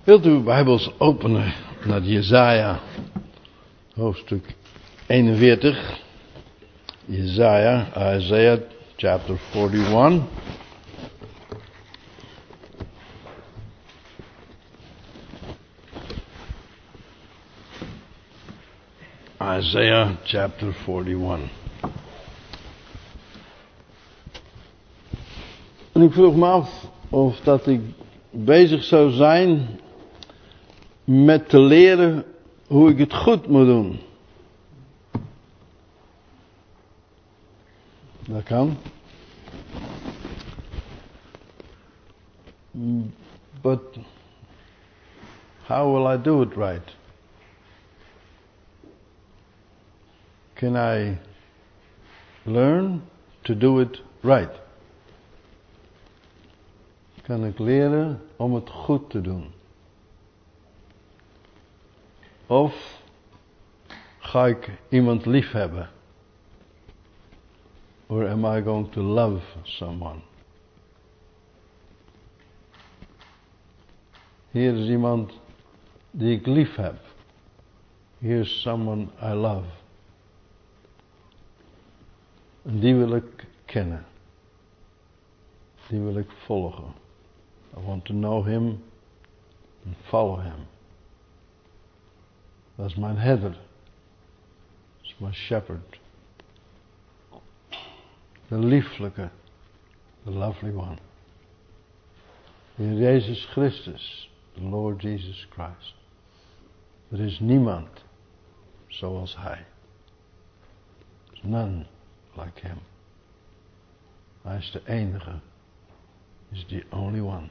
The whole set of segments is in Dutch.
Wilt u uw Bijbels openen naar Jesaja, hoofdstuk 41. Isaiah chapter 41. Isaiah chapter 41. En ik vroeg me af of dat ik bezig zou zijn met te leren hoe ik het goed moet doen. Dat kan. But how will I do it right? Can I learn to do it right? Kan ik leren om het goed te doen? Of ga ik iemand lief hebben? Or am I going to love someone? Hier is iemand die ik lief heb. Here is someone I love. En die wil ik kennen. Die wil ik volgen. I want to know him and follow him. Dat is mijn herder. Dat is mijn shepherd. De lieflijke. The lovely one. De Heer Jezus Christus. The Lord Jesus Christ. Er is niemand zoals hij. There's none like him. Hij is de enige. Is the only one.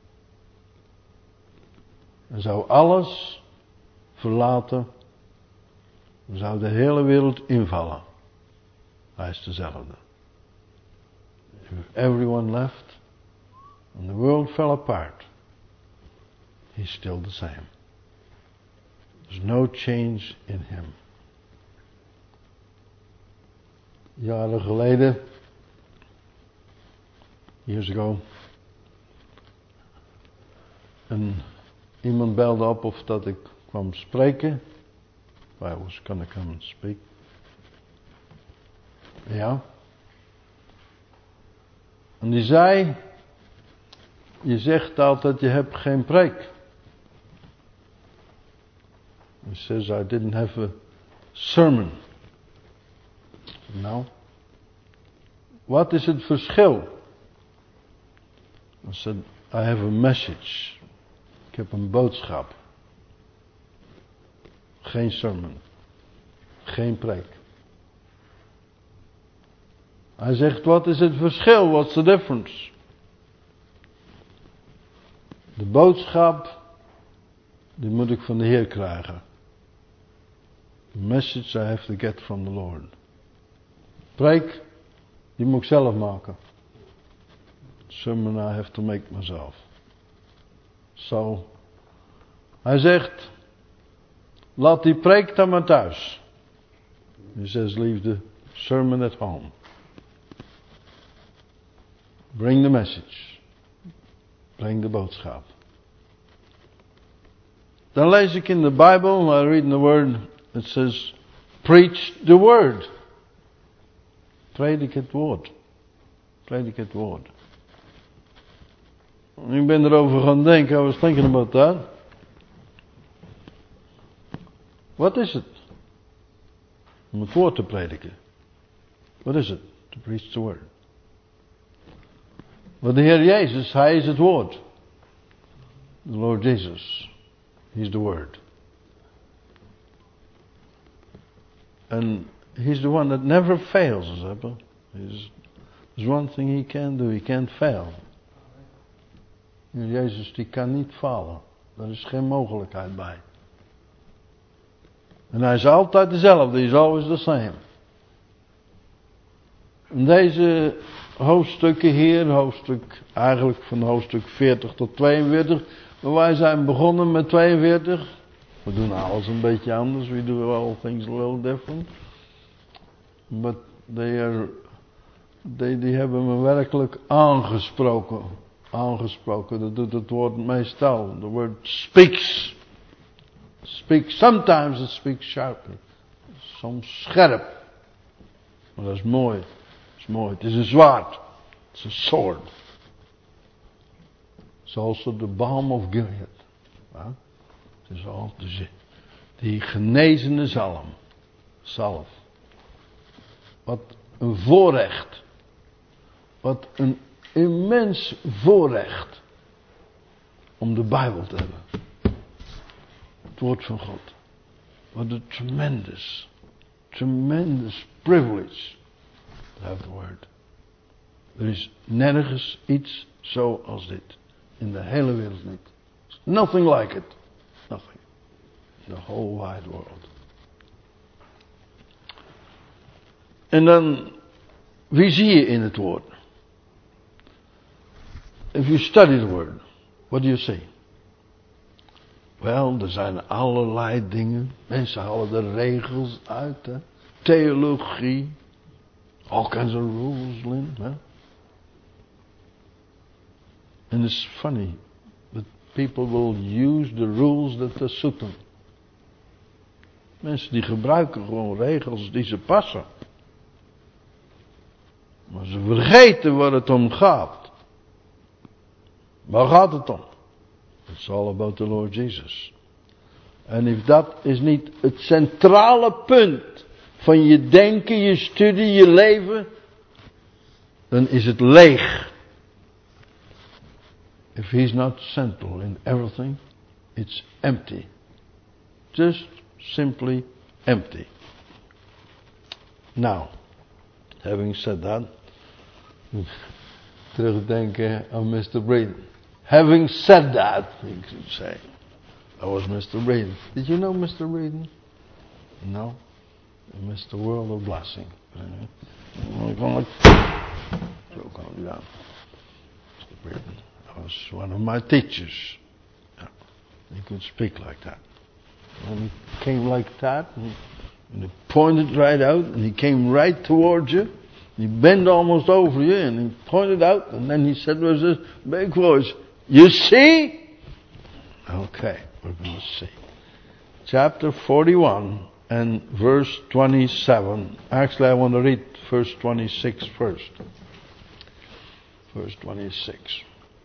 En zou alles verlaten, zou de hele wereld invallen. Hij is dezelfde. If everyone left and the world fell apart, he's still the same. There's no change in him. Jaren geleden, years ago, en iemand belde op of dat ik kwam spreken. I was gonna come and speak. Ja. En die zei, je zegt altijd je hebt geen preek. He says I didn't have a sermon. Nou, wat is het verschil? I said I have a message. Ik heb een boodschap. Geen sermon. Geen preek. Hij zegt, wat is het verschil? What's the difference? De boodschap, die moet ik van de Heer krijgen. The message I have to get from the Lord. Preek, die moet ik zelf maken. Sermon I have to make myself. So, hij zegt, laat die preek dan maar thuis. He says, leave the sermon at home. Bring the message. Breng de boodschap. Dan lees ik in de Bijbel, I read in the word, it says, preach the word. Predik het woord. Predik het woord. Ik ben erover gaan denken, I was thinking about that. Wat is het? Om het woord te prediken. Wat is het? To preach the word. Maar de Heer Jezus, hij is het woord. The Lord Jesus, he's the word. And he's the one that never fails. There's one thing he can do, he can't fail. De Heer Jezus, die kan niet falen. Daar is geen mogelijkheid bij. En hij is altijd dezelfde, he is always the same. En deze hoofdstukken hier, eigenlijk van hoofdstuk 40 tot 42, maar wij zijn begonnen met 42. We doen alles een beetje anders, we do all things a little different. But die hebben me werkelijk aangesproken. aangesproken. Dat doet het woord meestal. The word speaks. Speaks. Sometimes it speaks sharply. Soms scherp. Maar dat is mooi. Dat is mooi. Het is een zwaard. Het is een sword. Zoals de balm of Gilead. Ja? Het is al te zien. Die genezende zalf. Wat een voorrecht. Wat een immens voorrecht. Om de Bijbel te hebben. Het woord van God. Wat een tremendous privilege. To have the word. Er is nergens iets zoals dit. In de hele wereld niet. Nothing like it. Nothing. The whole wide world. En dan, wie zie je in het woord? If you study the word, what do you see? Wel, er zijn allerlei dingen. Mensen halen de regels uit. Hè? Theologie. All kinds of rules, Lynn. Hè? And it's funny that people will use the rules that suit them. Mensen die gebruiken gewoon regels die ze passen. Maar ze vergeten waar het om gaat. Waar gaat het om? It's all about the Lord Jesus. En if dat is niet het centrale punt van je denken, je studie, je leven, dan is het leeg. If he's not central in everything, it's empty. Just simply empty. Now, having said that, terugdenken aan Mr. Braden. Having said that, you could say, that was Mr. Braden. Did you know Mr. Braden? No? Mr. World of Blessing. So can I do that? Mr. Braden. That was one of my teachers. Yeah. He could speak like that. And he came like that, and he pointed right out, and he came right towards you. He bent almost over you, and he pointed out, and then he said with this big voice, "You see?" Okay, we're going to see. Chapter 41 and verse 27. Actually, I want to read verse 26 first. Verse 26.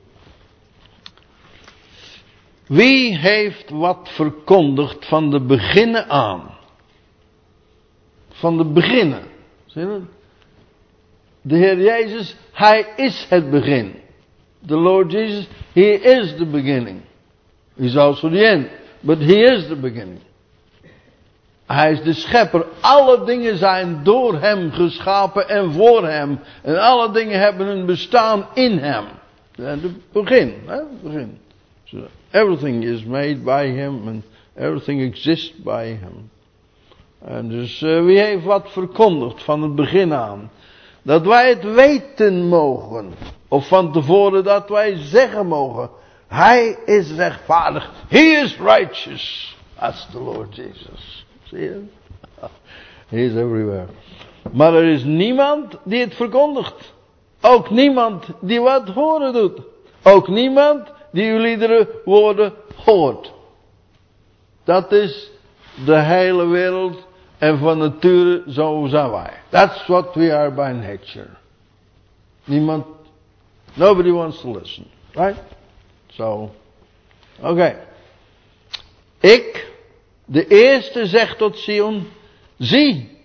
Wie heeft wat verkondigd van de beginnen aan? Van de beginnen. Zie je dat? De Heer Jezus, Hij is het begin. The Lord Jesus, He is the beginning. He's also the end. But He is the beginning. Hij is de schepper. Alle dingen zijn door Hem geschapen en voor Hem. En alle dingen hebben hun bestaan in Hem. Het begin. Begin. So everything is made by Him and everything exists by Him. En dus wie heeft wat verkondigd van het begin aan? Dat wij het weten mogen. Of van tevoren dat wij zeggen mogen. Hij is rechtvaardig. He is righteous. That's the Lord Jesus. Zie je? He is everywhere. Maar er is niemand die het verkondigt. Ook niemand die wat horen doet. Ook niemand die uw liederen woorden hoort. Dat is de hele wereld. En van nature zo zijn wij. That's what we are by nature. Niemand. Nobody wants to listen. Right? So. Okay. Ik, de eerste, zeg tot Sion. Zie.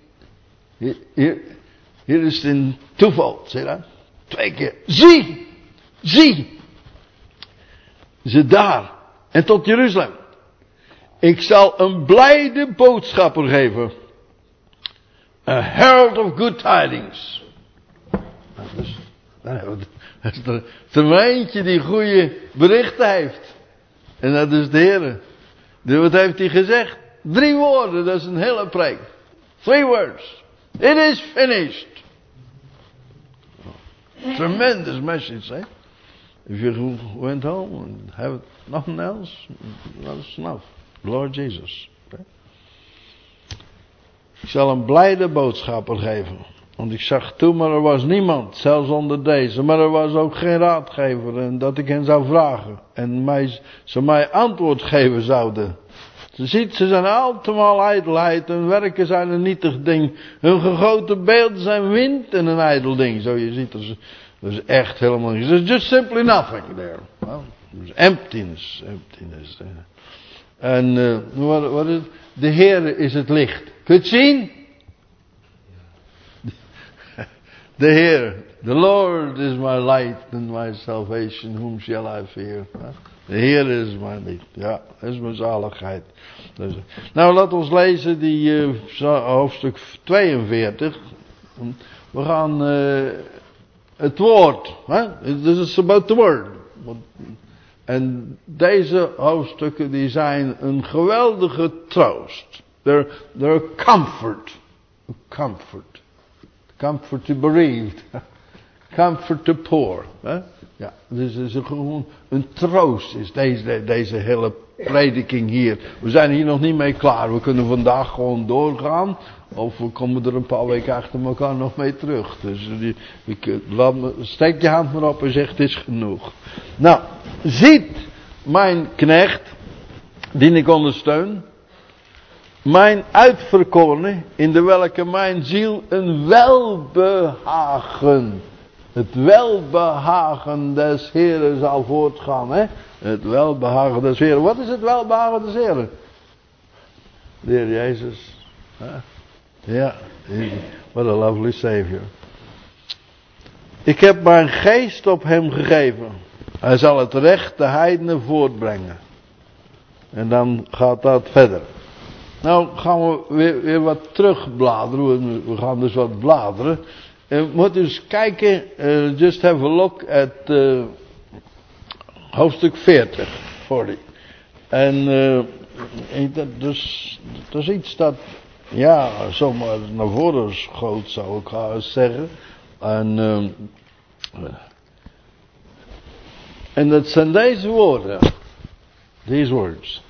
Hier is het in toeval. Zie je dat? 2 keer. Zie. Zie. Ze daar. En tot Jeruzalem. Ik zal een blijde boodschapper geven. A herald of good tidings. Dus, dat is er eentje die goede berichten heeft. En dat is de Heer. Dus wat heeft hij gezegd? 3 woorden, dat is een hele preek. 3 words. It is finished. Tremendous message, eh? If you went home and have nothing else, that's enough. Lord Jesus. Okay? Ik zal een blijde boodschapper geven. Want ik zag toe, maar er was niemand, zelfs onder deze. Maar er was ook geen raadgever en dat ik hen zou vragen. En ze mij antwoord geven zouden. Ze ziet, ze zijn allemaal ijdelheid. Hun werken zijn een nietig ding. Hun gegoten beelden zijn wind en een ijdel ding. Zo je ziet, dat is echt helemaal niets. There's just simply nothing there. Well, there's emptiness. En wat is het? De Heer is het licht. Kun je het zien? De Heer. The Lord is my light and my salvation. Whom shall I fear? De Heer is mijn licht. Ja, dat is mijn zaligheid. Dus, nou, laat ons lezen die hoofdstuk 42. We gaan het woord. This is about the word. En deze hoofdstukken die zijn een geweldige troost. They're comfort. Comfort. Comfort to bereaved. Comfort to poor. Ja, dus het is gewoon een troost is deze hele prediking hier. We zijn hier nog niet mee klaar. We kunnen vandaag gewoon doorgaan. Of we komen er een paar weken achter elkaar nog mee terug. Dus steek je hand maar op en zeg het is genoeg. Nou, ziet mijn knecht, die ik ondersteun. Mijn uitverkorene, in de welke mijn ziel een welbehagen. Het welbehagen des Heren zal voortgaan. Hè? Het welbehagen des Heren. Wat is het welbehagen des Heren? De Heer Jezus. Ja, what a lovely Savior. Ik heb mijn geest op hem gegeven. Hij zal het recht de heidenen voortbrengen. En dan gaat dat verder. Nou gaan we weer wat terugbladeren. We gaan dus wat bladeren. We moeten eens kijken. Just have a look at hoofdstuk 40. En dat is iets dat zomaar naar voren schoot, zou ik zeggen. En dat zijn deze woorden. These words.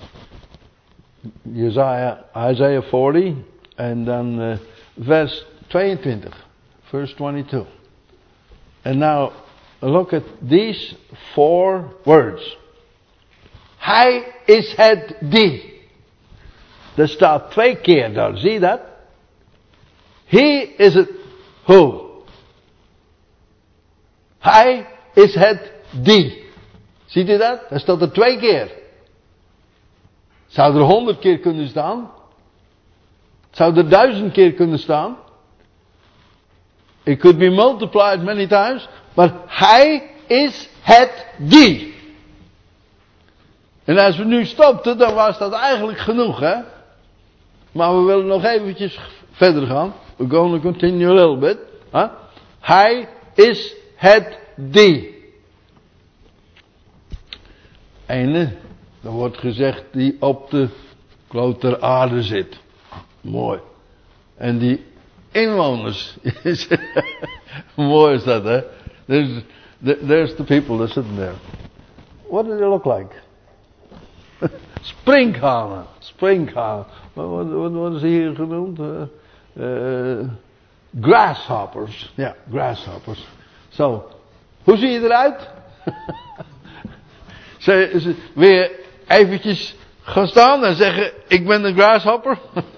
Isaiah 40 en dan vers 22. Verse 22. And now look at these 4 words. Hij is het die. Er staat 2 keer daar, zie je dat? He is het who. Hij is het die. Ziet u dat? Dat staat er 2 keer. Zou er 100 keer kunnen staan? Zou er 1000 keer kunnen staan? It could be multiplied many times. Maar hij is het die. En als we nu stopten, dan was dat eigenlijk genoeg, hè? Maar we willen nog eventjes verder gaan. We're going to continue a little bit. Huh? Hij is het die. Ene, er wordt gezegd, die op de klote aarde zit. Mooi. En die inwoners. Mooi is dat, hè? There's the people that sitting there. What do they look like? Sprinkhanen. Wat is hier genoemd? Grasshoppers. Ja, grasshoppers. Zo. Hoe zie je eruit? Ze weer eventjes gaan staan en zeggen, ik ben een grasshopper.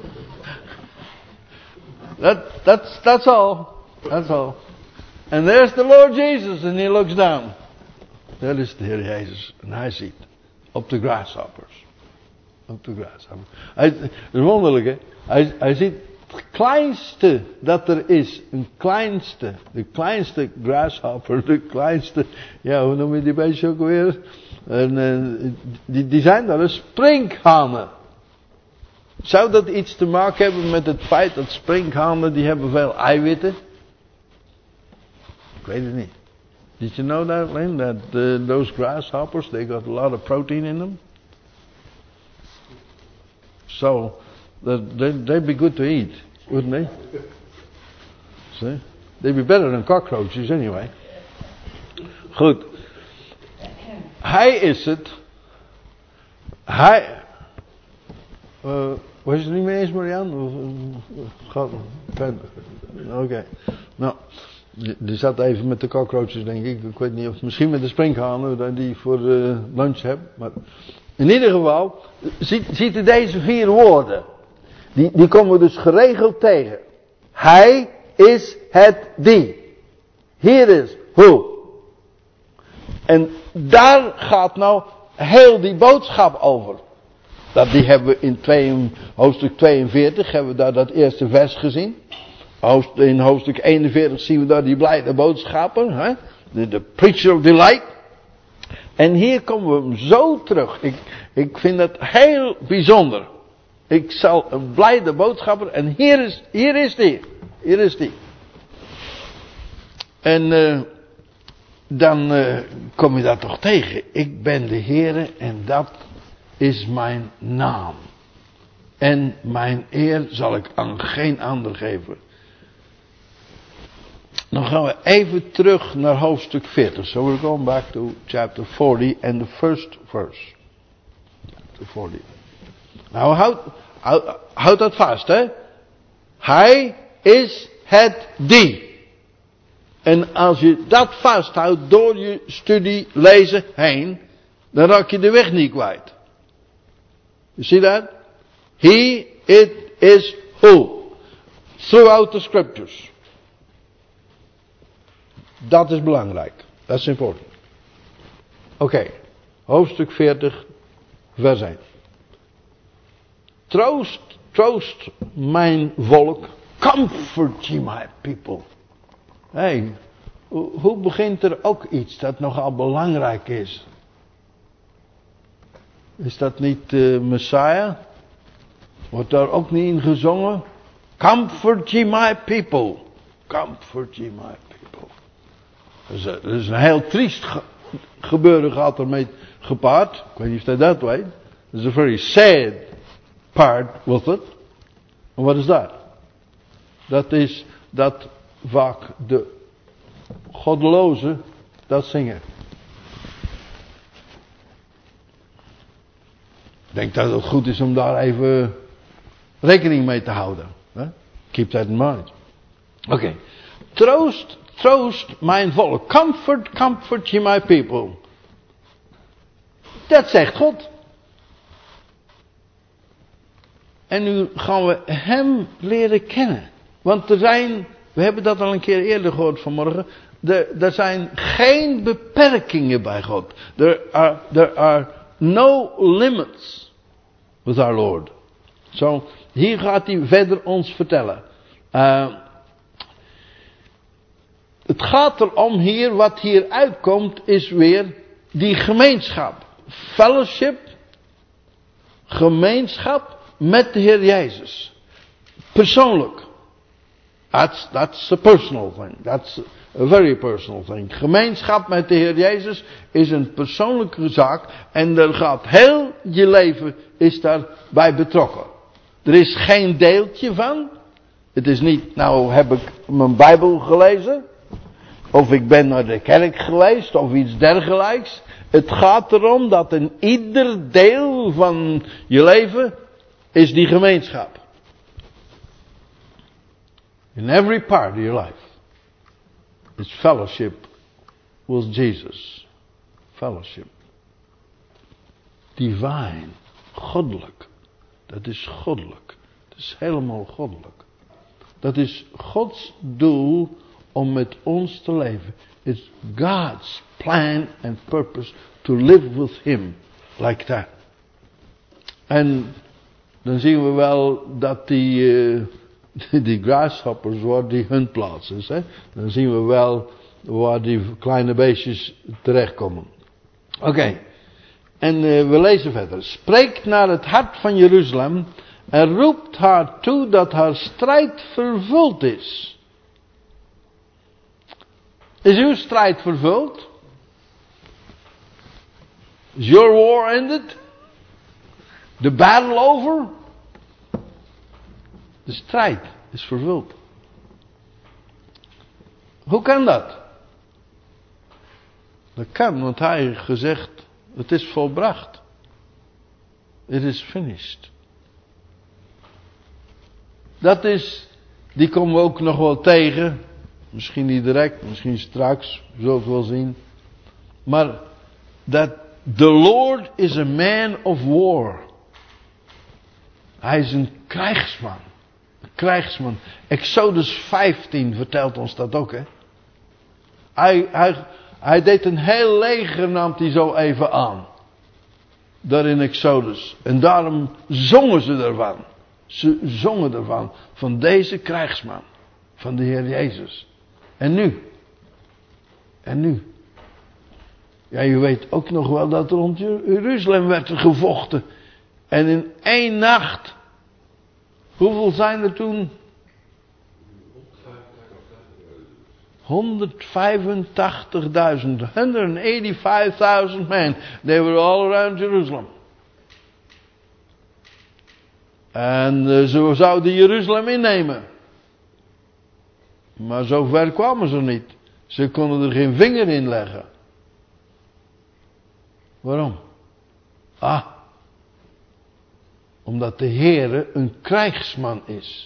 That's all. That's all. And there's the Lord Jesus and he looks down. Dat is de Heer Jezus. En hij ziet op de grasshoppers. Op de grasshoppers. Dat is wonderlijk, hè. Hij ziet het kleinste dat er is. De kleinste grasshopper. De kleinste, ja, hoe noem je die beestje ook weer? En die zijn daar, sprinkhanen. Zou dat iets te maken hebben met het feit dat sprinkhanen, die hebben veel eiwitten? Ik weet het niet. Did you know that, Lynn? That those grasshoppers, they got a lot of protein in them? So, they'd be good to eat, wouldn't they? See? They'd be better than cockroaches anyway. Goed. Hij is het. Was je het niet mee eens, Marianne? Oké. Nou, die zat even met de cockroaches, denk ik. Ik weet niet of misschien met de sprinkhanen die voor lunch hebben. Maar in ieder geval, ziet u deze 4 woorden. Die komen we dus geregeld tegen. Hij is het die. Hier is hoe. En daar gaat nou heel die boodschap over. Die hebben we in hoofdstuk 42, hebben we daar dat eerste vers gezien. In hoofdstuk 41 zien we daar die blijde boodschapper. Hè? De preacher of delight. En hier komen we hem zo terug. Ik vind dat heel bijzonder. Ik zal een blijde boodschapper. En hier is die. Hier is die. En dan kom je daar toch tegen. Ik ben de Heere en dat is mijn naam. En mijn eer zal ik aan geen ander geven. Dan gaan we even terug naar hoofdstuk 40. So we're going back to chapter 40 and the first verse. Chapter 40. Nou, houd dat vast, hè. Hij is het die. En als je dat vasthoudt door je studie lezen heen, dan raak je de weg niet kwijt. You see that? He, it is who. Throughout the scriptures. Dat is belangrijk. Dat is important. Oké. Hoofdstuk 40, vers 1. Troost mijn volk. Comfort ye my people. Hey, hoe begint er ook iets dat nogal belangrijk is? Is dat niet Messiah? Wordt daar ook niet in gezongen? Comfort ye my people. Comfort ye my people. Er is een heel triest gebeuren gehad ermee gepaard. Ik weet niet of je dat weet. There's a very sad part with it. En wat is dat? Dat is dat vaak de goddelozen dat zingen. Ik denk dat het goed is om daar even rekening mee te houden. Hè? Keep that in mind. Oké. Troost mijn volk. Comfort ye my people. Dat zegt God. En nu gaan we hem leren kennen. Want we hebben dat al een keer eerder gehoord vanmorgen. Er zijn geen beperkingen bij God. There are no limits with our Lord. Zo, hier gaat hij verder ons vertellen. Het gaat erom hier, wat hier uitkomt, is weer die gemeenschap. Fellowship. Gemeenschap met de Heer Jezus. Persoonlijk. That's a personal thing. That's a very personal thing. Gemeenschap met de Heer Jezus is een persoonlijke zaak. En er gaat heel je leven is daarbij betrokken. Er is geen deeltje van. Het is niet, nou heb ik mijn Bijbel gelezen. Of ik ben naar de kerk geweest. Of iets dergelijks. Het gaat erom dat in ieder deel van je leven is die gemeenschap. In every part of your life. It's fellowship with Jesus. Fellowship. Divine. Goddelijk. Dat is goddelijk. Dat is helemaal goddelijk. Dat is Gods doel om met ons te leven. It's God's plan and purpose to live with Him. Like that. En dan zien we wel dat die grasshoppers waar die hun plaats is. Hè? Dan zien we wel waar die kleine beestjes terechtkomen. Oké. En we lezen verder. Spreekt naar het hart van Jeruzalem en roept haar toe dat haar strijd vervuld is. Is uw strijd vervuld? Is your war ended? The battle over? De strijd is vervuld. Hoe kan dat? Dat kan, want hij heeft gezegd, het is volbracht. It is finished. Die komen we ook nog wel tegen. Misschien niet direct, misschien straks. We zullen het wel zien. Maar dat the Lord is a man of war. Hij is een krijgsman. Een krijgsman. Exodus 15 vertelt ons dat ook, hè. Hij deed een heel leger, nam hij zo even aan. Daar in Exodus. En daarom zongen ze ervan. Ze zongen ervan. Van deze krijgsman. Van de Heer Jezus. En nu? En nu? Ja, je weet ook nog wel dat rond Jeruzalem werd er gevochten. En in 1 nacht. Hoeveel zijn er toen? 185.000. 185,000 men. They were all around Jerusalem. En ze zouden Jeruzalem innemen. Maar zo ver kwamen ze niet. Ze konden er geen vinger in leggen. Waarom? Omdat de Heere een krijgsman is.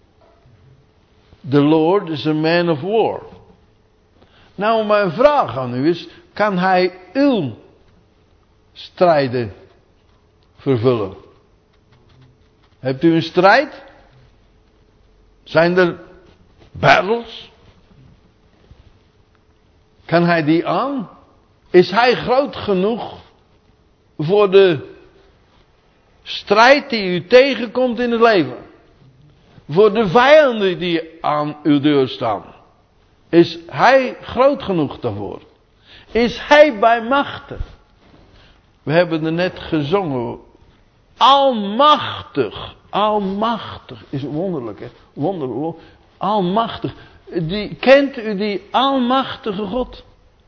The Lord is a man of war. Nou, mijn vraag aan u is, kan hij uw strijden vervullen? Hebt u een strijd? Zijn er battles? Kan hij die aan? Is hij groot genoeg voor de strijd die u tegenkomt in het leven? Voor de vijanden die aan uw deur staan. Is hij groot genoeg daarvoor? Is hij bij machten? We hebben er net gezongen. Almachtig. Almachtig is wonderlijk, hè? Wonderlijk. Almachtig. Kent u die almachtige God?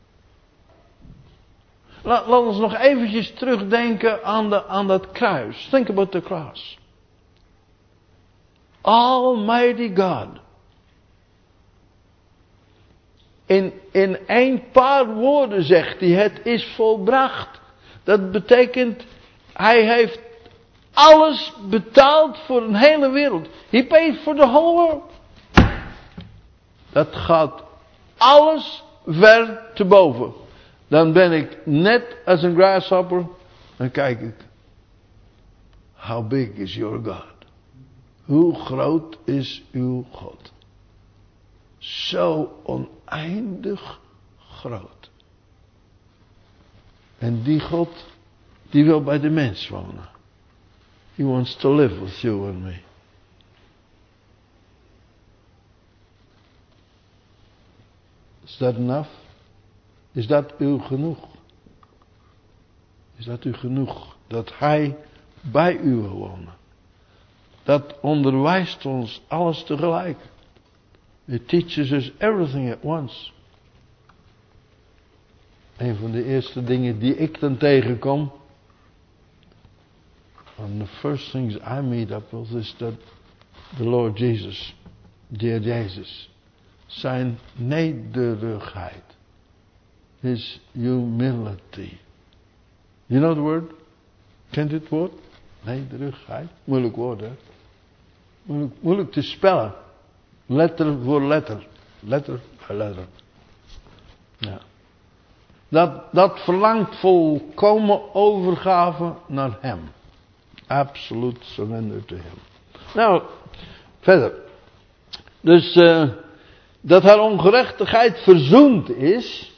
Laat ons nog eventjes terugdenken aan dat kruis. Think about the cross. Almighty God. In een paar woorden zegt hij, het is volbracht. Dat betekent, hij heeft alles betaald voor een hele wereld. He paid for the whole world. Dat gaat alles ver te boven. Dan ben ik net als een grasshopper. Dan kijk ik. How big is your God? Hoe groot is uw God? Zo oneindig groot. En die God, die wil bij de mens wonen. He wants to live with you and me. Is dat enough? Is dat u genoeg? Is dat u genoeg? Dat hij bij u wil wonen. Dat onderwijst ons alles tegelijk. It teaches us everything at once. Een van de eerste dingen die ik dan tegenkom. One of the first things I meet up with is that the Lord Jesus, dear Jesus, zijn nederigheid. His humility. You know the word? Kent u het woord? Nederigheid. Moeilijk woord, hè? Moeilijk te spellen. Letter voor letter. Letter bij letter. Ja. Dat verlangt volkomen overgave naar hem. Absolute surrender to him. Nou, verder. Dus dat haar ongerechtigheid verzoend is.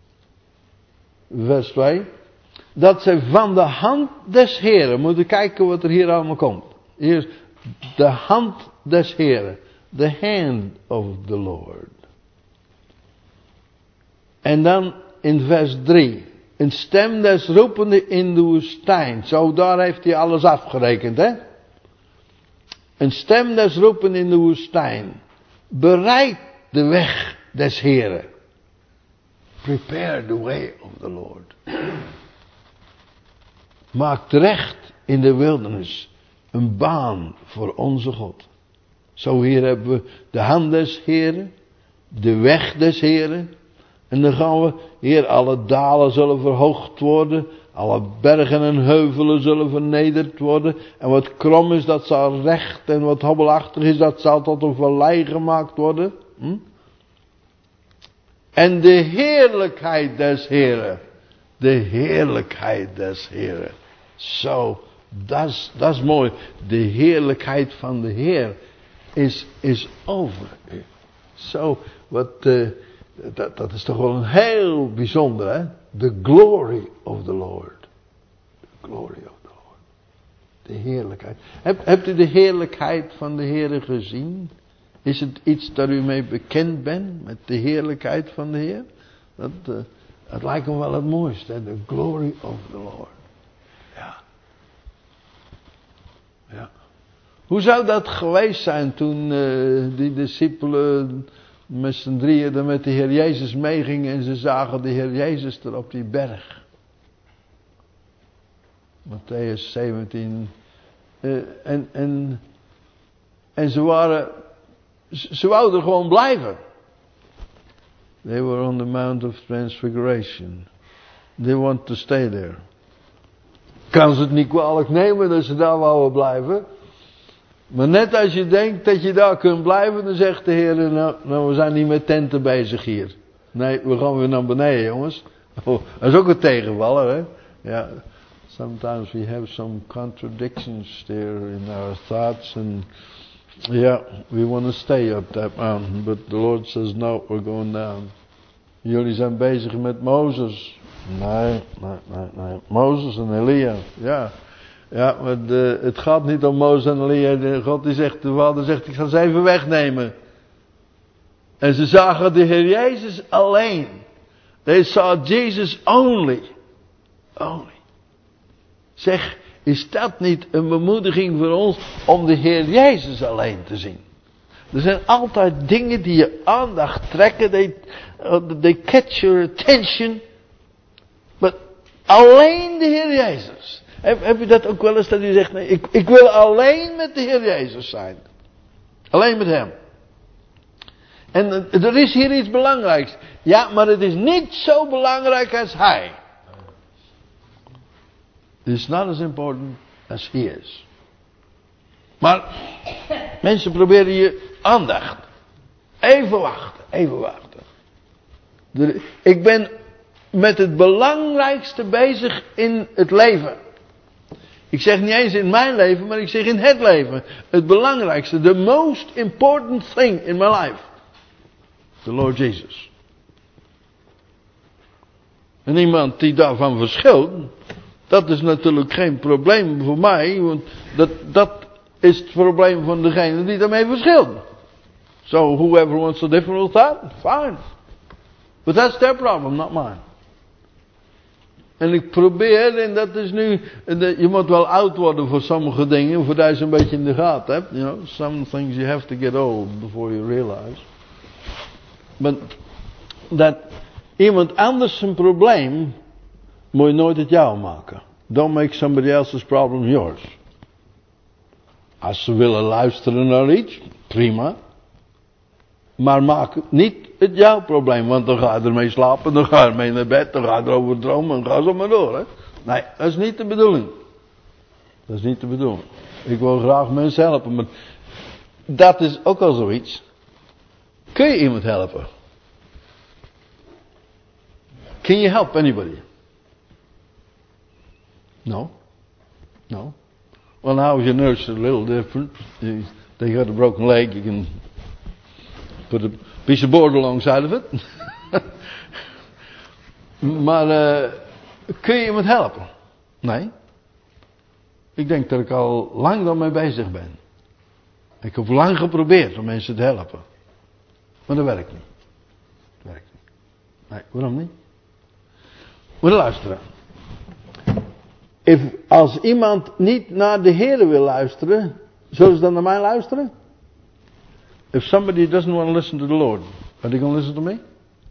Vers 2. Dat zij van de hand des Heren. Moeten kijken wat er hier allemaal komt. Hier de hand des Heren. The hand of the Lord. En dan in vers 3. Een stem des roepende in de woestijn. Zo, daar heeft hij alles afgerekend, hè? Een stem des roepende in de woestijn. Bereid de weg des Heren. Prepare the way of the Lord. Maak terecht in de wildernis een baan voor onze God. Zo hier hebben we de hand des Heren, de weg des Heren, En dan gaan we, Heer, alle dalen zullen verhoogd worden. Alle bergen en heuvelen zullen vernederd worden. En wat krom is, dat zal recht. En wat hobbelachtig is, dat zal tot een vallei gemaakt worden. En de heerlijkheid des Heren. De heerlijkheid des Heren. Zo, dat is mooi. De heerlijkheid van de Heer is over u. Zo, dat is toch wel een heel bijzonder, hè? The glory of the Lord. The glory of the Lord. De heerlijkheid. Hebt u de heerlijkheid van de Heer gezien? Is het iets dat u mee bekend bent? Met de heerlijkheid van de Heer? Dat lijkt me wel het mooiste. Hè? The glory of the Lord. Ja. Ja. Hoe zou dat geweest zijn toen die discipelen met z'n drieën er met de Heer Jezus meegingen en ze zagen de Heer Jezus er op die berg? Matthäus 17. En ze wouden gewoon blijven. They were on the Mount of Transfiguration. They want to stay there. Kan ze het niet kwalijk nemen dat ze daar wouden blijven. Maar net als je denkt dat je daar kunt blijven, dan zegt de Heer, nou we zijn niet met tenten bezig hier. Nee, we gaan weer naar beneden, jongens. Oh, dat is ook een tegenvaller, hè. Ja. Sometimes we have some contradictions there in our thoughts and yeah, we want to stay up that mountain, but the Lord says no, we're going down. Jullie zijn bezig met Mozes. Nee. Mozes en Elia, ja. Ja, maar het gaat niet om Mozes en Elia. De vader zegt, ik ga ze even wegnemen. En ze zagen de Heer Jezus alleen. They saw Jesus only. Only. Zeg, is dat niet een bemoediging voor ons om de Heer Jezus alleen te zien? Er zijn altijd dingen die je aandacht trekken. They catch your attention. Maar alleen de Heer Jezus. Heb je dat ook wel eens dat u zegt, nee, ik wil alleen met de Heer Jezus zijn. Alleen met Hem. En er is hier iets belangrijks. Ja, maar het is niet zo belangrijk als Hij. It's not as important as He is. Maar mensen proberen je aandacht. Even wachten. Ik ben met het belangrijkste bezig in het leven. Ik zeg niet eens in mijn leven, maar ik zeg in het leven. Het belangrijkste, the most important thing in my life. The Lord Jesus. En iemand die daarvan verschilt, dat is natuurlijk geen probleem voor mij, want dat is het probleem van degene die daarmee verschilt. So whoever wants a different thought, fine. But that's their problem, not mine. En ik probeer, en dat is nu, je moet wel oud worden voor sommige dingen, voordat je een beetje in de gaten hebt. You know, some things you have to get old before you realize. Maar dat iemand anders zijn probleem, moet je nooit het jouw maken. Don't make somebody else's problem yours. Als ze willen luisteren naar iets, prima. Maar maak niet het jouw probleem, want dan ga je ermee slapen, dan ga je ermee naar bed, dan ga je erover dromen en ga zo maar door. Hè? Nee, dat is niet de bedoeling. Dat is niet de bedoeling. Ik wil graag mensen helpen, maar dat is ook al zoiets. Kun je iemand helpen? Can you help anybody? No. No. Well, now your nurse is a little different. They got a broken leg, you can put a piece of board alongside of it. Maar kun je iemand helpen? Nee. Ik denk dat ik al lang daarmee bezig ben. Ik heb lang geprobeerd om mensen te helpen. Maar dat werkt niet. Dat werkt niet. Nee, waarom niet? Moet je luisteren. Als iemand niet naar de Heer wil luisteren, zullen ze dan naar mij luisteren? If somebody doesn't want to listen to the Lord, are they going to listen to me?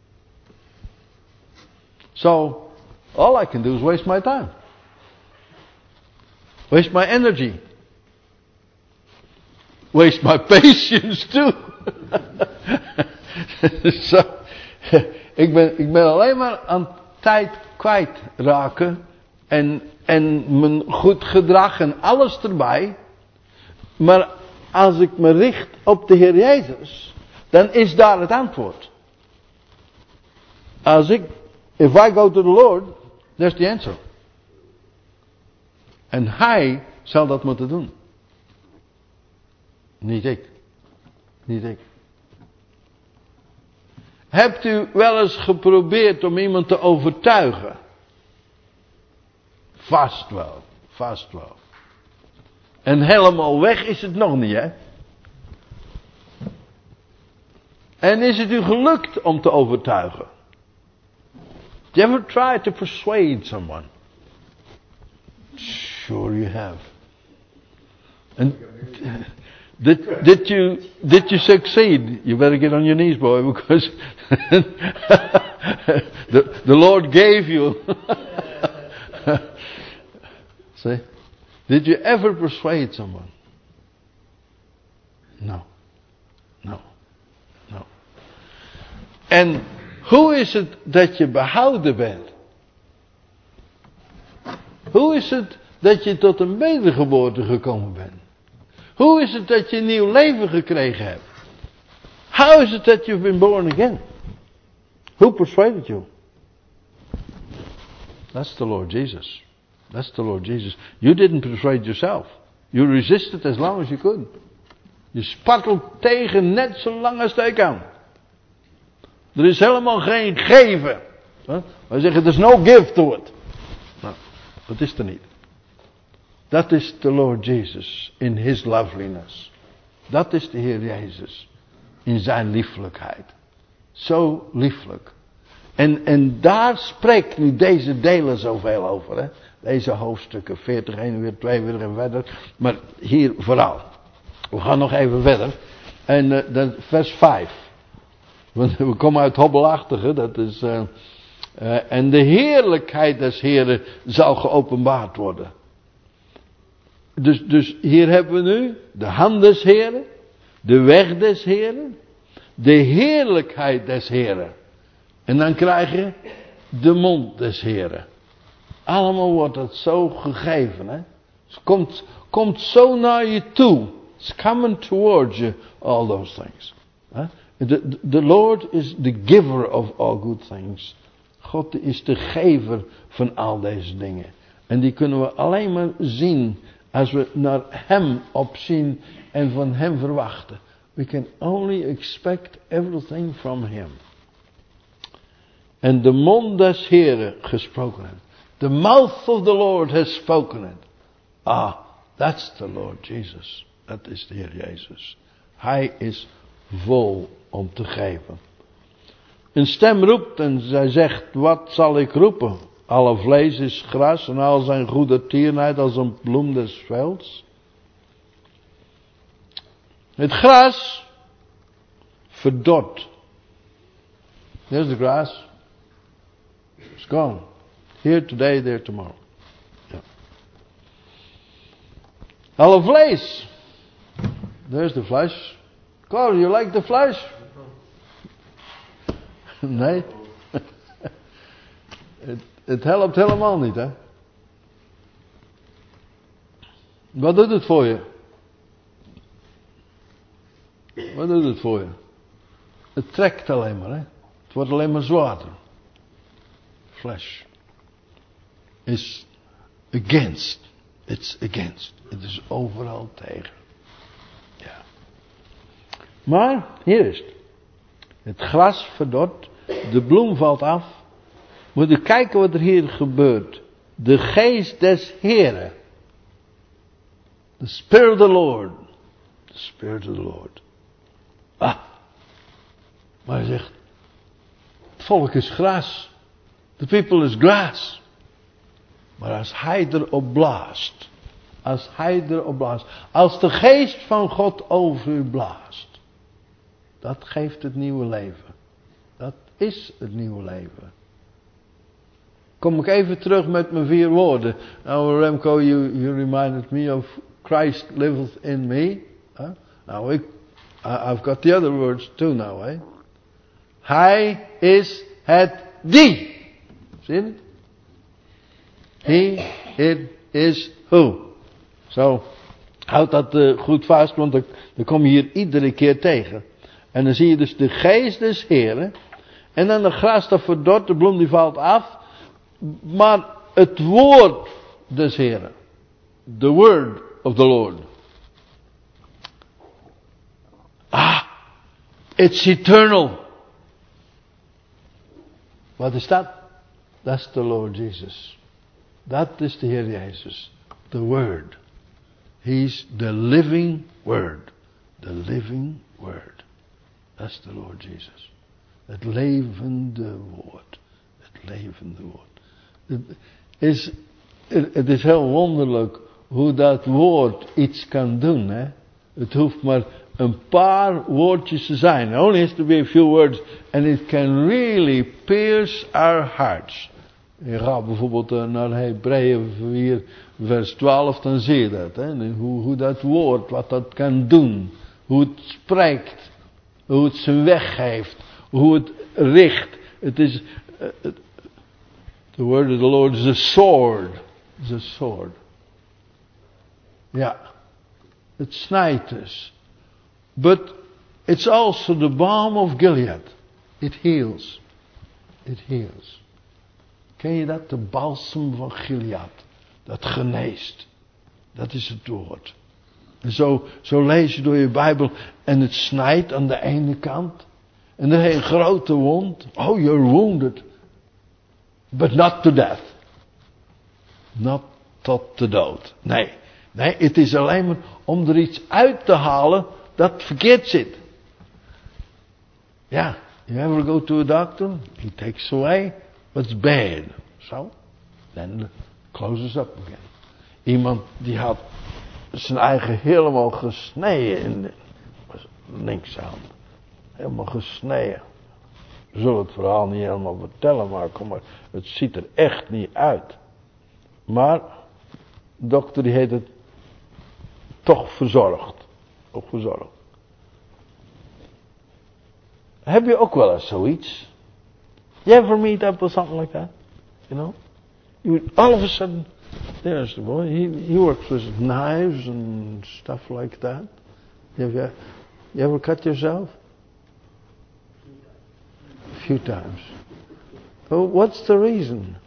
So, all I can do is waste my time. Waste my energy. Waste my patience too. So, Ik ben alleen maar aan tijd kwijtraken. En mijn goed gedrag en alles erbij. Maar als ik me richt op de Heer Jezus, dan is daar het antwoord. If I go to the Lord, that's the answer. En Hij zal dat moeten doen. Niet ik. Niet ik. Hebt u wel eens geprobeerd om iemand te overtuigen? Vast wel. Vast wel. En helemaal weg is het nog niet, hè? En is het u gelukt om te overtuigen? Did you ever try to persuade someone? Sure you have. And did you succeed? You better get on your knees, boy, because the Lord gave you. See? Did you ever persuade someone? No. No. No. En hoe is het dat je behouden bent? Hoe is het dat je tot een wedergeboorte gekomen bent? Hoe is het dat je een nieuw leven gekregen hebt? How is it that you've been born again? Who persuaded you? That's the Lord Jesus. That's the Lord Jesus. You didn't persuade yourself. You resisted as long as you could. Je spartelt tegen net zo lang als hij kan. Er is helemaal geen geven. Wij zeggen, there's no give to it. Nou, dat is er niet. Dat is de Lord Jesus in His loveliness. Dat is de Heer Jezus in zijn lieflijkheid. Zo lieflijk. En daar spreekt nu deze delen zoveel over. Hè? Deze hoofdstukken 40, 1 weer, 2 weer en verder. Maar hier vooral. We gaan nog even verder. En dan vers 5. Want we komen uit hobbelachtige. Dat is. En de heerlijkheid des Heren zal geopenbaard worden. Dus hier hebben we nu de hand des Heren. De weg des Heren. De heerlijkheid des Heren. En dan krijg je de mond des Heren. Allemaal wordt het zo gegeven. Hè? Het komt zo naar je toe. It's coming towards you. All those things. The Lord is the giver of all good things. God is de gever van al deze dingen. En die kunnen we alleen maar zien als we naar Hem opzien en van Hem verwachten. We can only expect everything from Him. En de mond des Heren gesproken heeft. The mouth of the Lord has spoken it. Ah, that's the Lord Jesus. Dat is de Heer Jezus. Hij is vol om te geven. Een stem roept en zij zegt, wat zal ik roepen? Alle vlees is gras en al zijn goede tierenheid als een bloem des velds. Het gras verdort. There's the grass. It's gone. Here today, there tomorrow. Ja. Alle vlees. There's the flesh. Carl, you like the flesh? Nee. Het helpt helemaal niet, hè. Wat doet het voor je? Wat doet het voor je? Het trekt alleen maar, hè. Het wordt alleen maar zwaarder. Flesh is against. It's against. Het is overal tegen. Ja. Maar, hier is het. Het gras verdort. De bloem valt af. Moet je kijken wat er hier gebeurt. De geest des Heren. The Spirit of the Lord. The Spirit of the Lord. Ah. Maar hij zegt. Het volk is gras. The people is grass. Maar als hij erop blaast. Als hij erop blaast. Als de geest van God over u blaast. Dat geeft het nieuwe leven. Dat is het nieuwe leven. Kom ik even terug met mijn 4 woorden. Nou Remco, you reminded me of Christ liveth in me. Now I've got the other words too now. Hij is het die. Zie je het? He, it is who. Zo, houd dat goed vast, want dan kom je hier iedere keer tegen. En dan zie je dus de geest des Heren. En dan de gras dat verdort, de bloem die valt af. Maar het woord des Heren. The word of the Lord. It's eternal. Wat is dat? Dat is de Lord Jesus. Dat is de Heer Jezus. The word. He's the living word. The living word. Dat is de Lord Jesus. Het levende woord. Het levende woord. Het is heel wonderlijk hoe dat woord iets kan doen. Hè? Het hoeft maar een paar woordjes te zijn. Only has to be a few words. And it can really pierce our hearts. Je gaat bijvoorbeeld naar Hebreeën 4 vers 12. Dan zie je dat. Hè? Hoe dat woord, wat dat kan doen. Hoe het spreekt. Hoe het zijn weg geeft. Hoe het richt. Het is... The word of the Lord is a sword. Is a sword. Ja. Het snijdt dus. But it's also the balm of Gilead. It heals. It heals. Ken je dat? De balsem van Gilead. Dat geneest. Dat is het woord. En zo lees je door je Bijbel. En het snijdt aan de ene kant. En er is een grote wond. Oh, you're wounded. But not to death. Not tot de dood. Nee, het is alleen maar om er iets uit te halen dat verkeerd zit. Ja, you ever go to a doctor? He takes away what's bad. So, then closes up again. Iemand die had zijn eigen helemaal gesneden in de linkshand. Helemaal gesneden. We zullen het verhaal niet helemaal vertellen, maar het ziet er echt niet uit. Maar, de dokter die heeft het toch verzorgd. Heb je ook wel eens zoiets? You ever meet up with something like that? You know? All of a sudden, there's the boy. He works with knives and stuff like that. You ever cut yourself? A few times. Oh, what's the reason?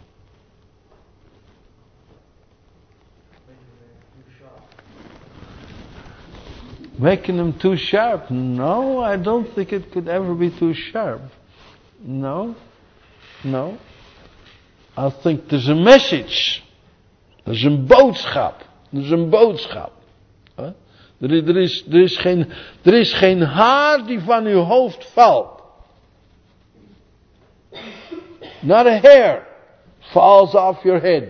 Making them too sharp? No, I don't think it could ever be too sharp. No. I think there's a message. There's een boodschap. Huh? Er is geen haar die van uw hoofd valt. Not a hair falls off your head.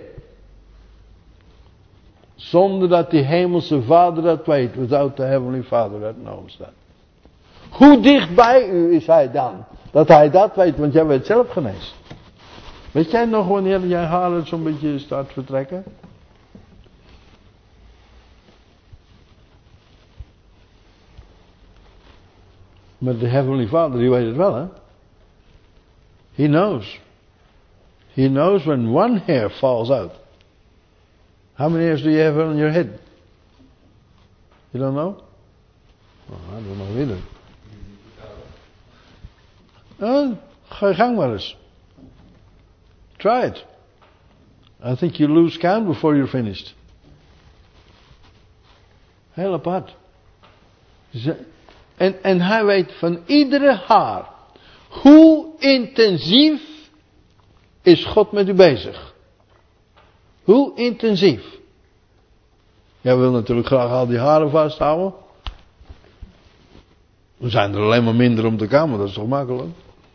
Zonder dat die hemelse Vader dat weet. Without the heavenly Father that knows that. Hoe dicht bij u is hij dan? Dat hij dat weet, want jij weet zelf genezen. Weet jij nog wanneer jij haren zo'n beetje start vertrekken? Maar de heavenly Father, die weet het wel, hè? He knows. He knows when one hair falls out. How many hairs do you have on your head? You don't know? Oh, I don't know either. Oh, ga je gang maar eens. Try it. I think you lose count before you're finished. Heel apart. En hij weet van iedere haar. Hoe intensief is God met u bezig? Hoe intensief? Jij wil natuurlijk graag al die haren vasthouden. Er zijn er alleen maar minder om te kammen, dat is toch makkelijk?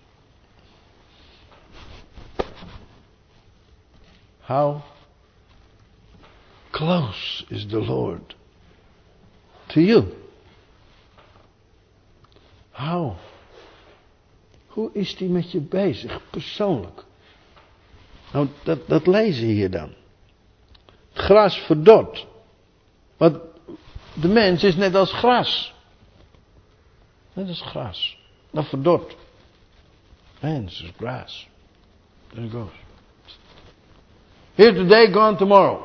How close is the Lord to you? Hoe is hij met je bezig, persoonlijk? Nou, dat lezen we hier dan. Het gras verdort. Want de mens is net als gras. Net als gras. Dat verdort. Man, this is grass. There it goes. Here today, gone tomorrow.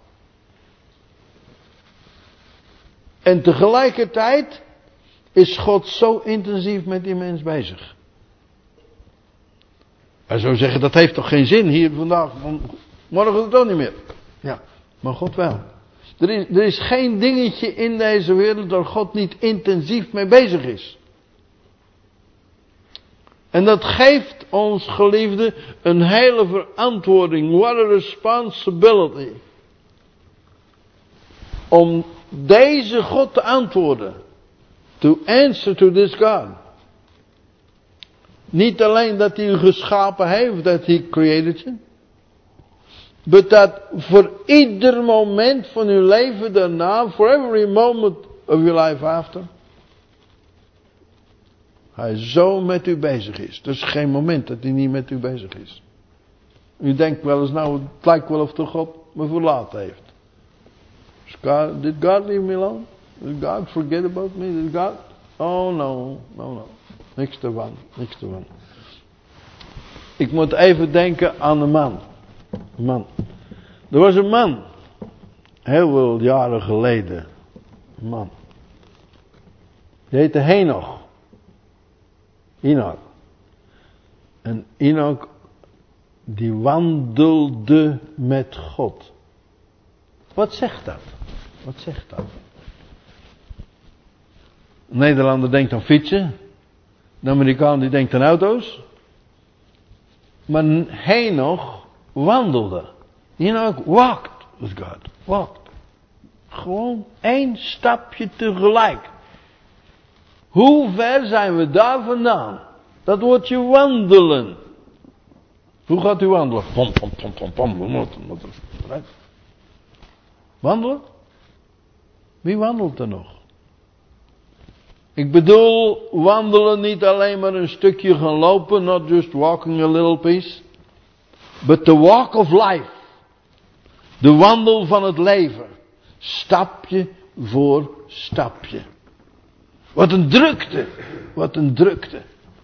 En tegelijkertijd is God zo intensief met die mens bezig. Hij zou zeggen, dat heeft toch geen zin hier vandaag, morgen het ook niet meer. Ja, maar God wel. Er is geen dingetje in deze wereld waar God niet intensief mee bezig is. En dat geeft ons, geliefden, een hele verantwoording. What a responsibility. Om deze God te antwoorden. To answer to this God. Niet alleen dat hij u geschapen heeft, dat hij created you. Maar dat voor ieder moment van uw leven daarna, for every moment of your life after, hij zo met u bezig is. Er is geen moment dat hij niet met u bezig is. U denkt wel eens, nou, het lijkt wel of de God me verlaten heeft. Did God leave me alone? Did God forget about me? Did God? Oh no. Niks ervan. Ik moet even denken aan een man. Er was een man. Heel veel jaren geleden. Een man. Die heette Henoch. Enoch. En Enoch, die wandelde met God. Wat zegt dat? Een Nederlander denkt aan fietsen. Een Amerikaan die denkt aan auto's. Maar Henoch wandelde. Enoch walked with God. Walked. Gewoon 1 stapje tegelijk. Hoe ver zijn we daar vandaan? Dat woordje wandelen. Hoe gaat u wandelen? Pom. Wandelen? Wie wandelt er nog? Ik bedoel, wandelen niet alleen maar een stukje gaan lopen, not just walking a little piece. But the walk of life. De wandel van het leven. Stapje voor stapje. Wat een drukte.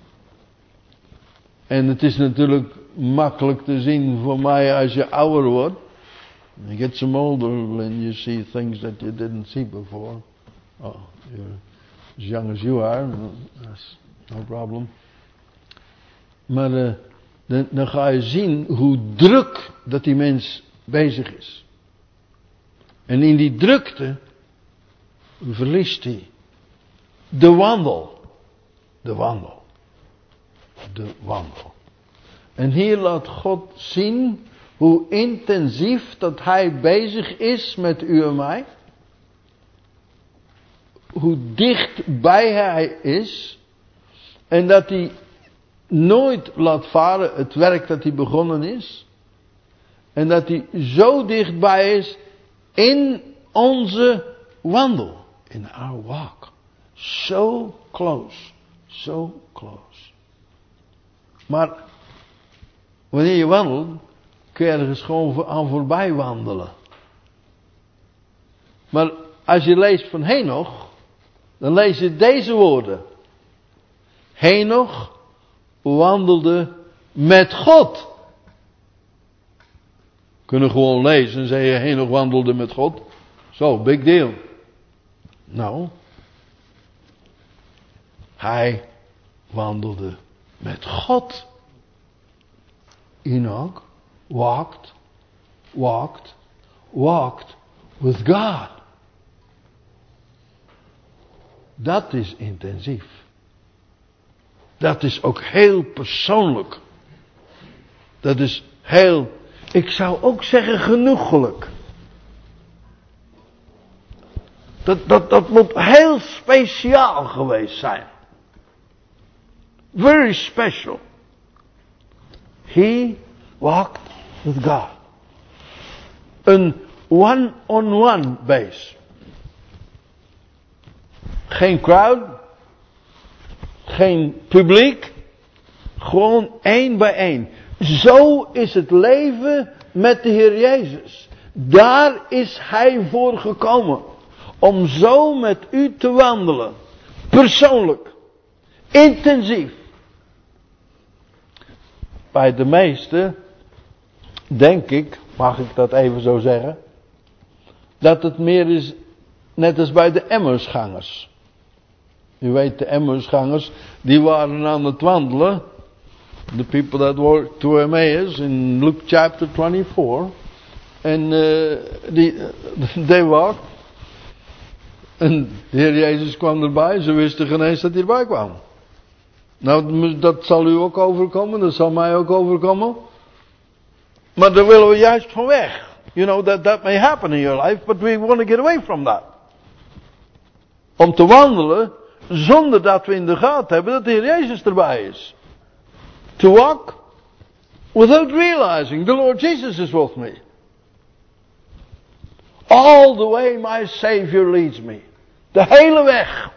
En het is natuurlijk makkelijk te zien voor mij als je ouder wordt. You get some older and you see things that you didn't see before. Oh, you're as young as you are, that's no problem. Maar dan ga je zien hoe druk dat die mens bezig is. En in die drukte verliest hij de wandel. En hier laat God zien hoe intensief dat hij bezig is met u en mij. Hoe dichtbij hij is. En dat hij nooit laat varen het werk dat hij begonnen is. En dat hij zo dichtbij is in onze wandel. In our walk. So close. Maar wanneer je wandelt, kun je ergens gewoon aan voorbij wandelen. Maar als je leest van Henoch, dan lees je deze woorden. Henoch wandelde met God. Kunnen gewoon lezen en zeggen Henoch wandelde met God. Zo, big deal. Nou, hij wandelde met God. Enoch walked with God. Dat is intensief. Dat is ook heel persoonlijk. Dat is heel, ik zou ook zeggen, genoeglijk. Dat moet heel speciaal geweest zijn. Very special. He walked with God. Een one-on-one base. Geen crowd. Geen publiek. Gewoon 1 bij 1. Zo is het leven met de Heer Jezus. Daar is Hij voor gekomen. Om zo met u te wandelen. Persoonlijk. Intensief. bij de meesten, denk ik, mag ik dat even zo zeggen, dat het meer is net als bij de Emmausgangers. U weet, de Emmausgangers, die waren aan het wandelen. The people that were to Emmaus in Luke chapter 24. En they walked. En de Heer Jezus kwam erbij. Ze wisten geen eens dat hij erbij kwam. Nou, dat zal u ook overkomen. Dat zal mij ook overkomen. Maar daar willen we juist van weg. You know, that may happen in your life. But we want to get away from that. Om te wandelen zonder dat we in de gaten hebben dat de Heer Jezus erbij is. To walk without realizing the Lord Jesus is with me. All the way my Savior leads me. De hele weg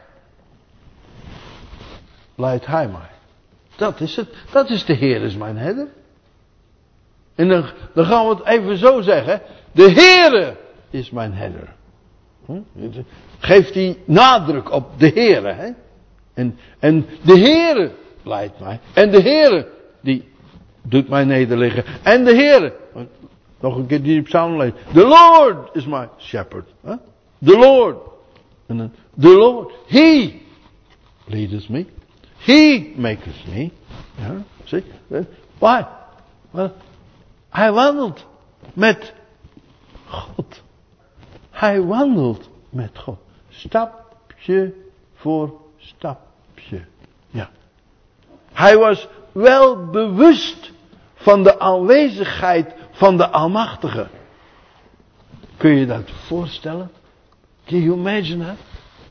leidt Hij mij. Dat is het. Dat is de Heer is mijn herder. En dan gaan we het even zo zeggen. De Heere is mijn herder. Geeft die nadruk op de Heere. Hè? En de Heere leidt mij. En de Heere die doet mij nederliggen. En de Heere, nog een keer die psalm lezen. The Lord is my shepherd. Huh? The Lord. En dan, the Lord. He leadeth me. He maketh me. Ja, zie. Why? Well, hij wandelt met God. Hij wandelt met God. Stapje voor stapje. Ja. Hij was wel bewust van de aanwezigheid van de Almachtige. Kun je dat voorstellen? Can you imagine that?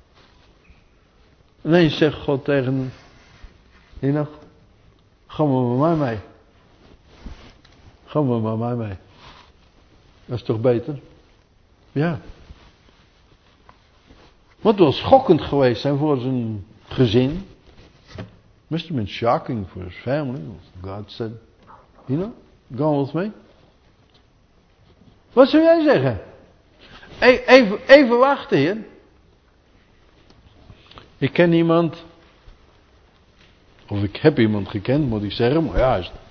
En dan zegt God tegen hem: Enoch, ga maar met mij mee. Ga maar met mij mee. Dat is toch beter? Ja. Wat wel schokkend geweest zijn voor zijn gezin. Must have been shocking for his family. God said, go with me. Wat zou jij zeggen? Even wachten, Heer. Ik ken iemand, of ik heb iemand gekend, moet ik zeggen, maar ja,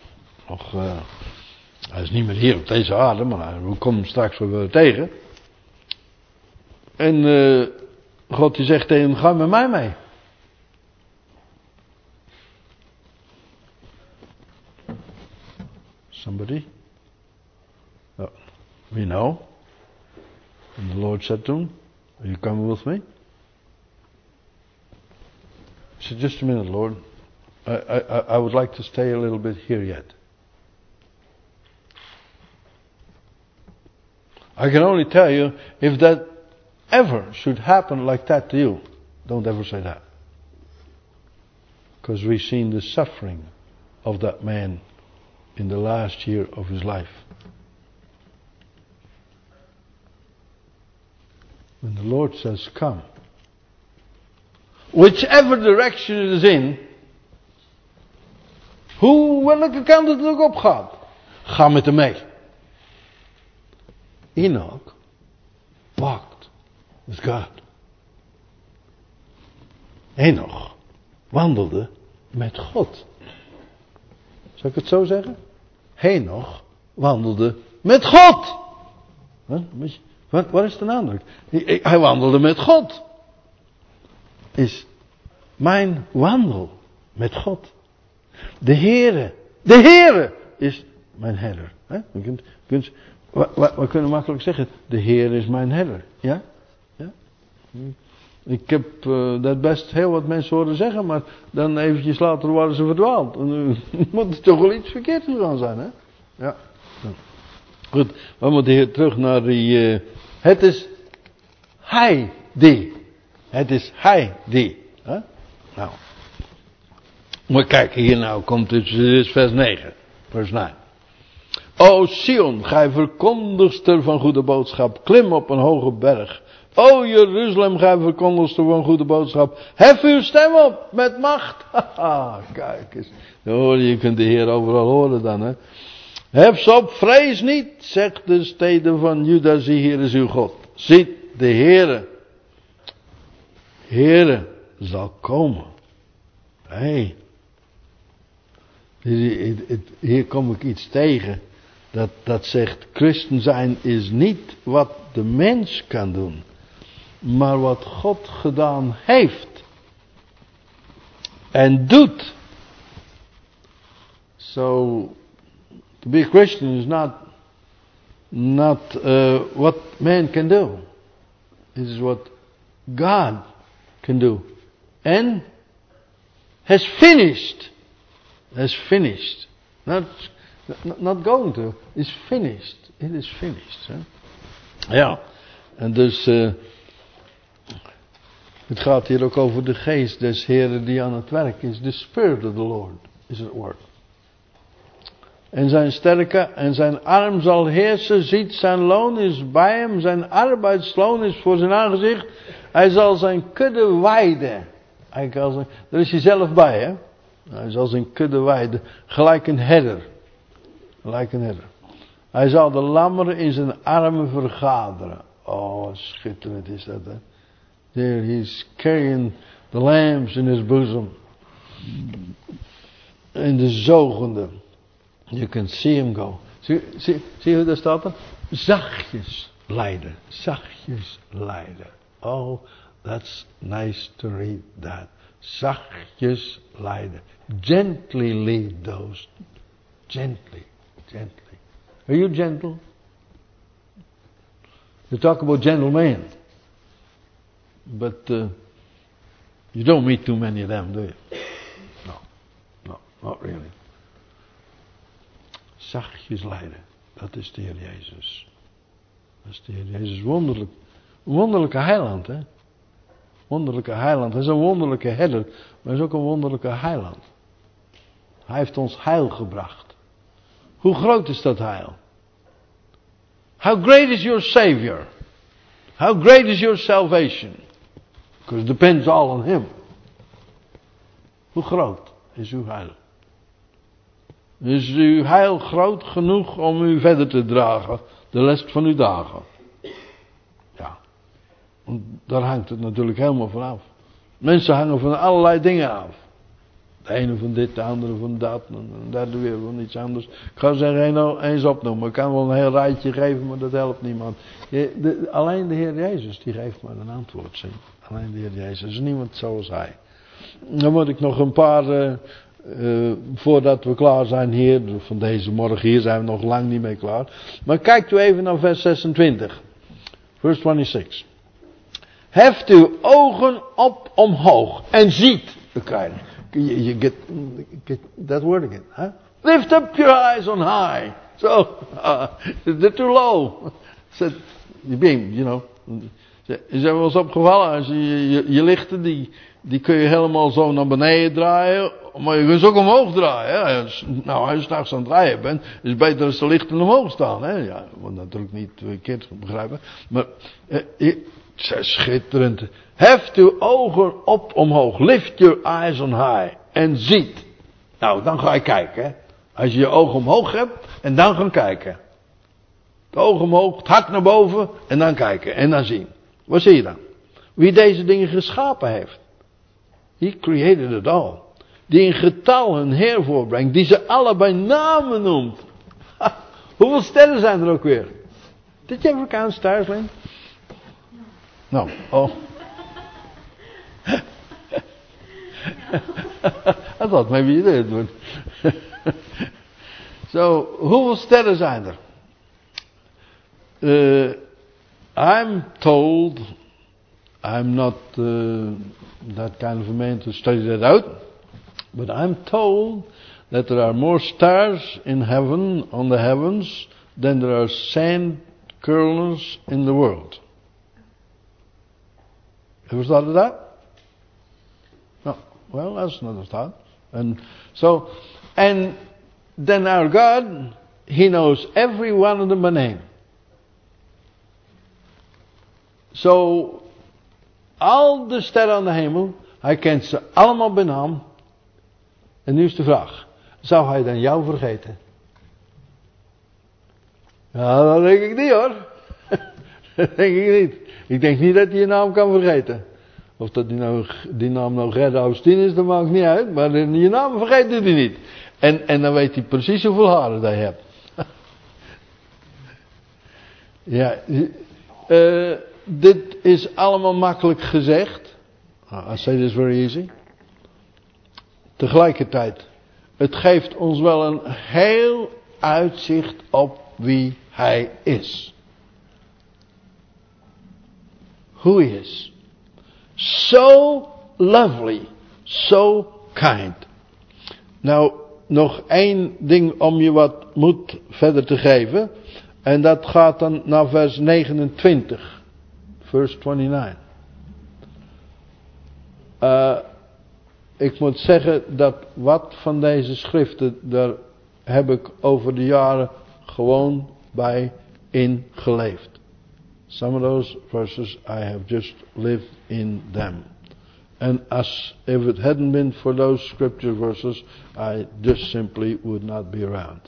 hij is niet meer hier op deze aarde, maar we komen hem straks wel weer tegen. En God die zegt tegen hem: ga met mij mee. Somebody? Oh, we know. And the Lord said to him, are you coming with me? He said, just a minute, Lord. I would like to stay a little bit here yet. I can only tell you, if that ever should happen like that to you, don't ever say that. Because we've seen the suffering of that man in the last year of his life. When the Lord says, come, whichever direction it is in, welke kant het ook op gaat, ga met hem mee. Enoch walked with God. Enoch wandelde met God. Zal ik het zo zeggen? Henoch wandelde met God. Wat is de nadruk? Hij wandelde met God. Is mijn wandel met God. De Heere is mijn herder. We kunnen makkelijk zeggen, de Heer is mijn herder. Ja? Ja? Ik heb dat best heel wat mensen horen zeggen, maar dan eventjes later waren ze verdwaald. Dan moet er toch wel iets verkeerd gegaan zijn, hè? Ja. Goed, we moeten hier terug naar die... het is Hij die. Het is Hij die. Hè? Nou. Maar kijk, hier nou komt het dus vers 9. Vers 9. O Sion, gij verkondigster van goede boodschap, klim op een hoge berg. O Jeruzalem, gij verkondigster van goede boodschap, hef uw stem op met macht. Haha, kijk eens. Je kunt de Heer overal horen dan, hè. Hef ze op, vrees niet, zegt de steden van Juda, zie hier is uw God. Ziet, de Heere zal komen. Hey. Hier kom ik iets tegen. Dat zegt, christen zijn is niet wat de mens kan doen. Maar wat God gedaan heeft. En doet. So, to be a Christian is not what man can do. It is what God can do. And has finished. Has finished. Not going to. Is finished. It is finished. Hè? Ja. En dus het gaat hier ook over de geest des Heren die aan het werk is. The Spirit of the Lord is het woord. En zijn sterke en zijn arm zal heersen, ziet zijn loon is bij hem, zijn arbeidsloon is voor zijn aangezicht. Hij zal zijn kudde weiden. Daar is hij zelf bij, hè. Hij zal zijn kudde weiden, gelijk een herder. Gelijk een herder. Hij zal de lammeren in zijn armen vergaderen. Oh, schitterend is dat, hè. There he's carrying the lambs in his bosom. En de zogende. You can see him go. Zie hoe daar staat er? Zachtjes leiden. Zachtjes leiden. Oh, that's nice to read that. Zachtjes leiden. Gently lead those. Gently. Gently. Are you gentle? You talk about gentle men. But you don't meet too many of them, do you? No, not really. Zachtjes leiden. Dat is de Heer Jezus. Dat is de Heer Jezus. Wonderlijk. Een wonderlijke heiland, hè. Wonderlijke heiland. Hij is een wonderlijke herder. Maar hij is ook een wonderlijke heiland. Hij heeft ons heil gebracht. Hoe groot is dat heil? How great is your Savior? How great is your salvation? Because it depends all on Him. Hoe groot is uw heil? Is uw heil groot genoeg om u verder te dragen, de rest van uw dagen? Ja. Want daar hangt het natuurlijk helemaal van af. Mensen hangen van allerlei dingen af. De ene van dit, de andere van dat, en de derde weer van iets anders. Ik ga ze er eens opnoemen. Ik kan wel een heel rijtje geven, maar dat helpt niemand. Alleen de Heer Jezus, die geeft maar een antwoord. Zie. Alleen de Heer Jezus, niemand zoals Hij. Dan moet ik nog een paar... voordat we klaar zijn hier, van deze morgen hier zijn we nog lang niet mee klaar. Maar kijkt u even naar vers 26. Vers 26. Heft uw ogen op omhoog en ziet. Okay. You get that word again. Huh? Lift up your eyes on high. So, they're too low. Said, you know. Is er wel eens opgevallen, als je lichten, die kun je helemaal zo naar beneden draaien, maar je kunt ze ook omhoog draaien. Hè? Nou, als je straks aan het draaien bent, is het beter als de lichten omhoog staan. Hè? Ja, want natuurlijk niet verkeerd begrijpen. Maar, schitterend. Heft uw ogen op omhoog. Lift your eyes on high. En ziet. Nou, dan ga je kijken. Hè? Als je je ogen omhoog hebt, en dan gaan kijken. Het oog omhoog, het hart naar boven, en dan kijken. En dan zien. Wat zie je dan? Wie deze dingen geschapen heeft. He created it all. Die in getal een Heer voorbrengt. Die ze alle bij namen noemt. Hoeveel sterren zijn er ook weer? Did you ever count stars, Lynn? No. Oh. I thought maybe you did. But so, hoeveel sterren zijn er? I'm told, I'm not that kind of a man to study that out, but I'm told that there are more stars in heaven, on the heavens, than there are sand kernels in the world. Ever thought of that? No. Well, that's another thought. And then our God, He knows every one of them by name. Zo, al de sterren aan de hemel, Hij kent ze allemaal bij naam. En nu is de vraag, zou Hij dan jou vergeten? Ja, dat denk ik niet hoor. Dat denk ik niet. Ik denk niet dat hij je naam kan vergeten. Of dat die naam nou Gert Austin is, dat maakt niet uit. Maar je naam vergeet hij niet. En dan weet hij precies hoeveel haren hij hebt. Ja, dit is allemaal makkelijk gezegd. I say this very easy. Tegelijkertijd, het geeft ons wel een heel uitzicht op wie hij is. Hoe hij is. So lovely, so kind. Nou, nog één ding om je wat moed verder te geven. En dat gaat dan naar vers 29. Vers 29. Ik moet zeggen dat wat van deze schriften, daar heb ik over de jaren gewoon bij ingeleefd. Some of those verses I have just lived in them. And if it hadn't been for those scripture verses, I just simply would not be around.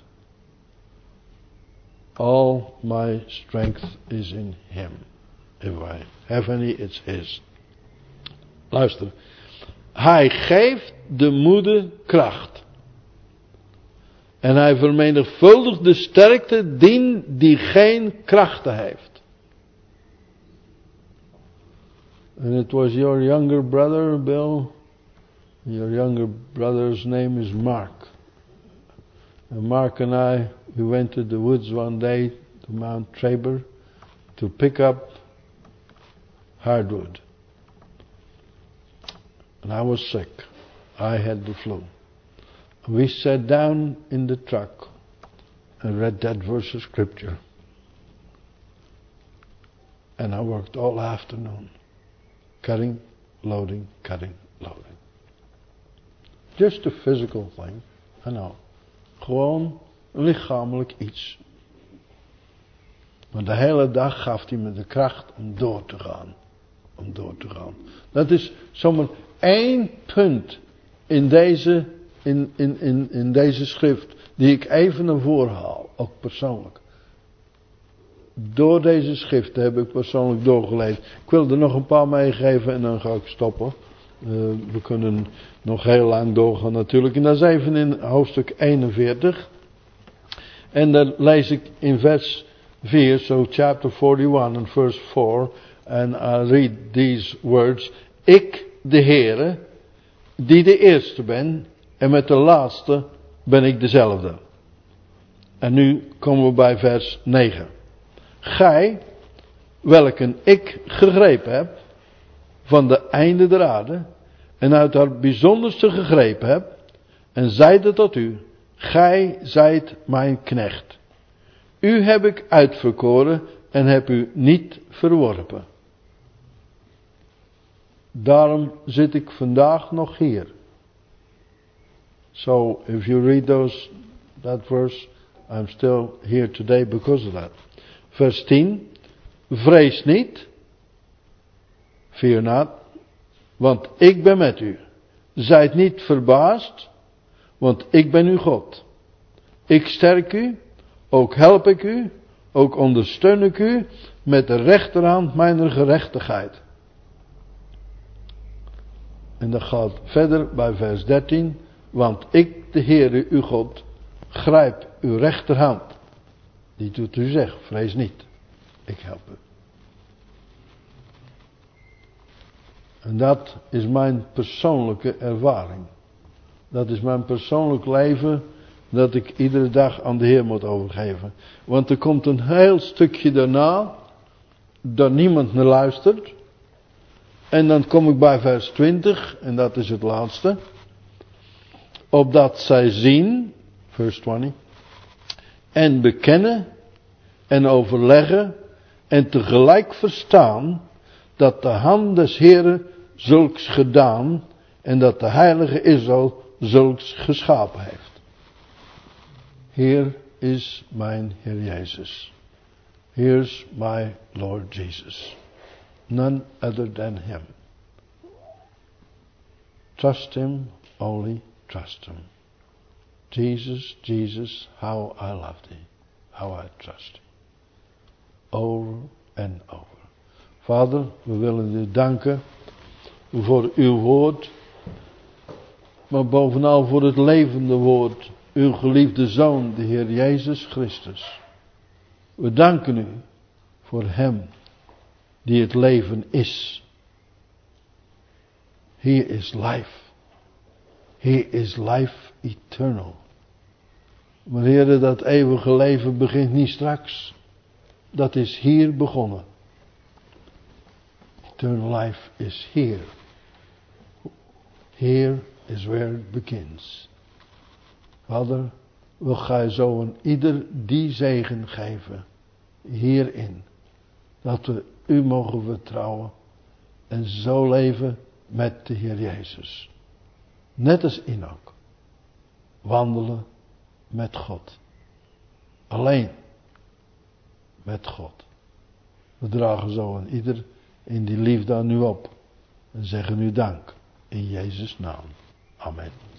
All my strength is in Him. If I have any, it's His. Luister. Hij geeft de moede kracht. En hij vermenigvuldigt de sterkte die geen krachten heeft. And it was your younger brother, Bill. Your younger brother's name is Mark. And Mark and I, we went to the woods one day to Mount Tabor to pick up hardwood. And I was sick. I had the flu. We sat down in the truck and read that verse of scripture. And I worked all afternoon. Cutting, loading, cutting, loading. Just a physical thing. I know. Gewoon een lichamelijk iets. Maar de hele dag gaf hij me de kracht om door te gaan. Om door te gaan. Dat is zomaar één punt in deze schrift die ik even naar voren haal. Ook persoonlijk. Door deze schriften heb ik persoonlijk doorgeleefd. Ik wil er nog een paar meegeven en dan ga ik stoppen. We kunnen nog heel lang doorgaan natuurlijk. En dat is even in hoofdstuk 41. En dan lees ik in vers 4, so chapter 41 and verse 4. And I read these words. Ik, de Heere, die de eerste ben, en met de laatste ben ik dezelfde. En nu komen we bij vers 9. Gij, welken ik gegrepen heb, van de einde der aarde, en uit haar bijzonderste gegrepen heb, en zeide tot u, gij zijt mijn knecht. U heb ik uitverkoren, en heb u niet verworpen. Daarom zit ik vandaag nog hier. So, if you read that verse, I'm still here today because of that. Vers 10. Vrees niet. Fear not. Want ik ben met u. Zijt niet verbaasd. Want ik ben uw God. Ik sterk u. Ook help ik u. Ook ondersteun ik u. Met de rechterhand mijner gerechtigheid. En dat gaat verder bij vers 13. Want ik, de Heere, uw God, grijp uw rechterhand. Die doet u zeggen, vrees niet. Ik help u. En dat is mijn persoonlijke ervaring. Dat is mijn persoonlijk leven dat ik iedere dag aan de Heer moet overgeven. Want er komt een heel stukje daarna, dat niemand naar luistert. En dan kom ik bij vers 20, en dat is het laatste. Opdat zij zien, vers 20, en bekennen en overleggen en tegelijk verstaan dat de hand des Heeren zulks gedaan en dat de heilige Israël zulks geschapen heeft. Hier is mijn Heer Jezus. Here's my Lord Jesus. None other than Him. Trust Him, only trust Him. Jesus, Jesus, how I love Thee. How I trust Thee. Over and over. Vader, we willen U danken voor Uw woord. Maar bovenal voor het levende woord uw geliefde Zoon, de Heer Jezus Christus. We danken u voor Hem die het leven is. He is life. He is life eternal. Maar Heer, dat eeuwige leven begint niet straks. Dat is hier begonnen. Eternal life is here. Here is where it begins. Vader, wil gij zo een ieder die zegen geven. Hierin. Dat we u mogen vertrouwen. En zo leven met de Heer Jezus. Net als Enoch. Wandelen met God. Alleen met God. We dragen zo een ieder in die liefde aan u op. En zeggen u dank. In Jezus' naam. Amen.